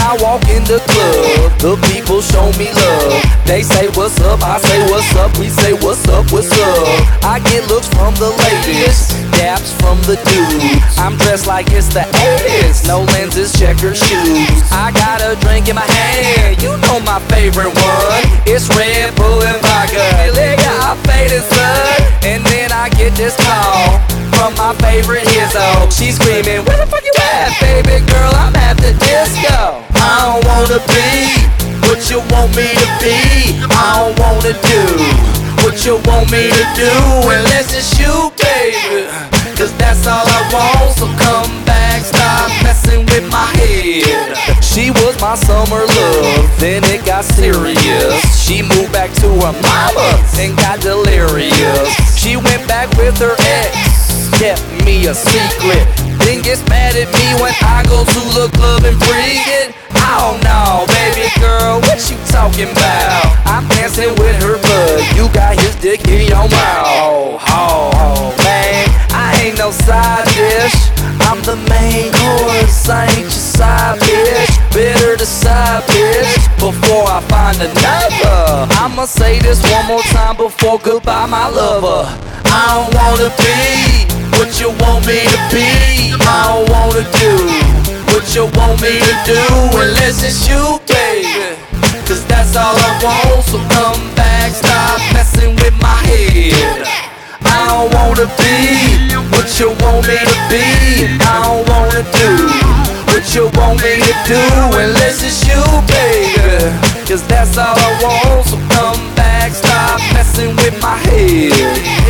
I walk in the club, the people show me love. They say what's up, I say what's up, we say what's up, what's up. I get looks from the ladies, daps from the dudes. I'm dressed like it's the 80s, no lenses, checker shoes. I got a drink in my hand, you know my favorite one. It's Red Bull and vodka, I faded son. And then I get this call from my favorite hizzo. She's screaming, where the fuck you at, baby girl? I'm at the disco. I don't wanna be what you want me to be. I don't wanna do what you want me to do. Unless it's you, baby, cause that's all I want. So come back, stop messing with my head. She was my summer love, then it got serious. She moved back to her mama and got delirious. She went back with her ex, kept me a secret, then gets mad at me when I go to the club and bring it. Oh no, baby girl, what you talking about? I'm dancing with her bud, you got his dick in your mouth. Oh, man, I ain't no side dish, I'm the main course, I ain't your side bitch. Better decide, bitch, before I find another. I'ma say this one more time before goodbye, my lover. I don't wanna be what you want me to be. I don't wanna do what you want me to do. Unless it's you, baby, cause that's all I want. So come back, stop messing with my head. I don't wanna be what you want me to be. I don't wanna do what you want me to do. Unless it's you, baby, cause that's all I want. So come back, stop messing with my head.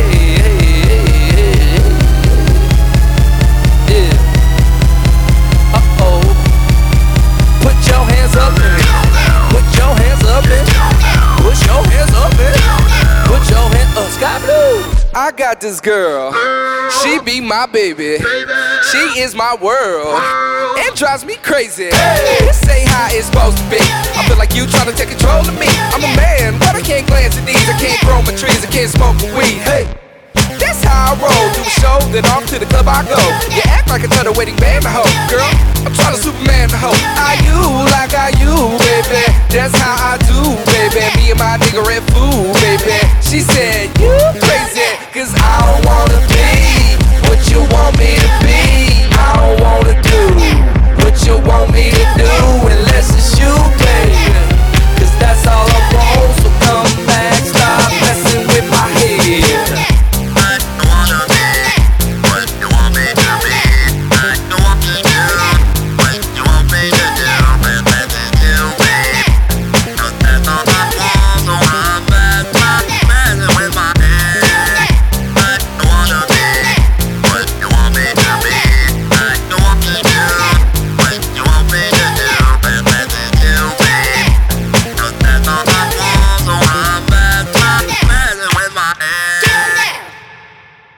Put your hands up in it. Put your hands up in it. Put your hands up in it. Put your hands up. Sky Blue. I got this girl. She be my baby. She is my world. It drives me crazy. This ain't how it's supposed to be. I feel like you trying to take control of me. I'm a man, but I can't glance at these. I can't grow my trees. I can't smoke my weed. Hey. That's how I roll, do a show, then off to the club I go. You act like another wedding band to hoe. Girl, I'm trying to Superman the hoe. I you like I you, baby. That's how I do, baby. Me and my nigga Red Food, baby. She said, you